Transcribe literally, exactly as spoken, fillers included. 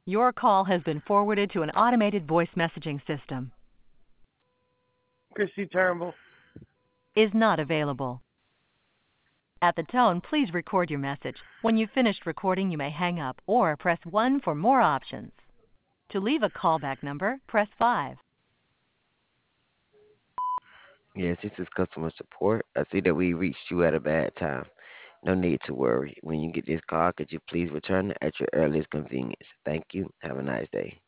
Your call has been forwarded to an automated voice messaging system. Chrissy Turnbull. Is not available. At the tone, please record your message. When you've finished recording, you may hang up or press one for more options. To leave a callback number, press five. Yes, this is customer support. I see that we reached you at a bad time. No need to worry. When you get this call, could you please return it at your earliest convenience? Thank you. Have a nice day.